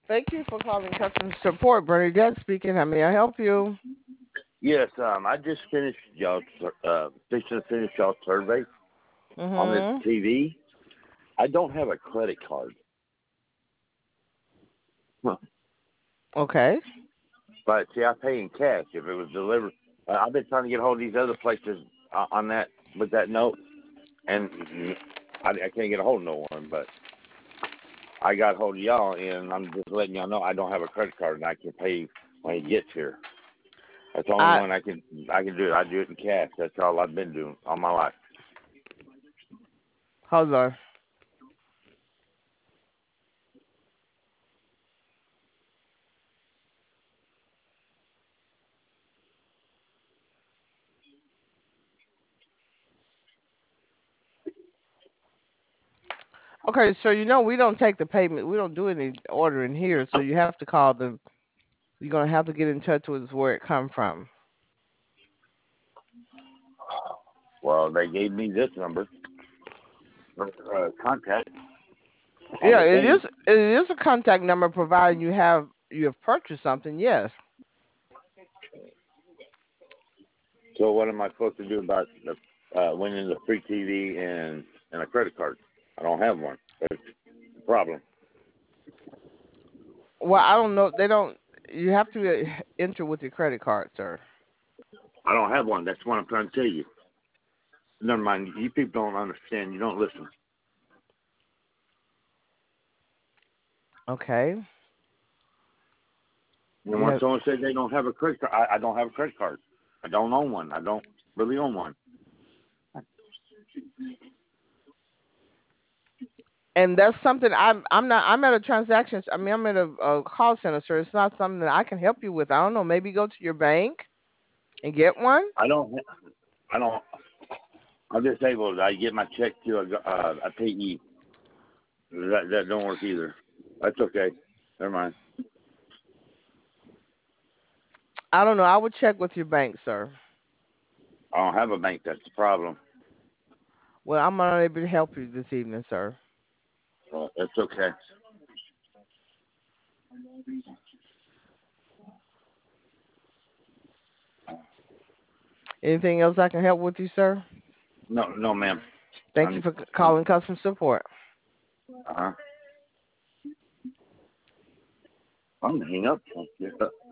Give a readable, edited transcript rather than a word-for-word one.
Thank you for calling customer support. Bernadette speaking. How may I help you? Yes, I just finished fixing to finish y'all's survey on this Mm-hmm. TV. I don't have a credit card, huh. Okay. But see, I pay in cash if it was delivered. I've been trying to get hold of these other places on that with that note, and I can't get a hold of no one. But I got hold of y'all, and I'm just letting y'all know I don't have a credit card, and I can pay when it gets here. That's the only I one I can do it. I do it in cash. That's all I've been doing all my life. hold on. Okay, so we don't take the payment. We don't do any ordering here, so you have to call them. You're gonna have to get in touch with where it come from. Well, they gave me this number for contact on Yeah, the it thing. is. It is a contact number, providing you have purchased something. Yes. So what am I supposed to do about winning the free TV and a credit card? I don't have one. That's the problem. Well, I don't know. They don't. You have to enter with your credit card, sir. I don't have one. That's what I'm trying to tell you. Never mind. You people don't understand. You don't listen. Okay. And You when have. someone says they don't have a credit card, I don't have a credit card. I don't own one. I don't really own one. And that's something I'm not. I'm at a transactions. I mean, I'm at a call center, sir. It's not something that I can help you with. I don't know. Maybe go to your bank and get one. I don't. I don't. I'm disabled. I get my check to a payee. That don't work either. That's okay. Never mind. I don't know. I would check with your bank, sir. I don't have a bank. That's the problem. Well, I'm unable to help you this evening, sir. That's okay. Anything else I can help with you, sir? No, no, ma'am. Thank you I'm, for I'm, calling customer support. uh, I'm gonna hang up.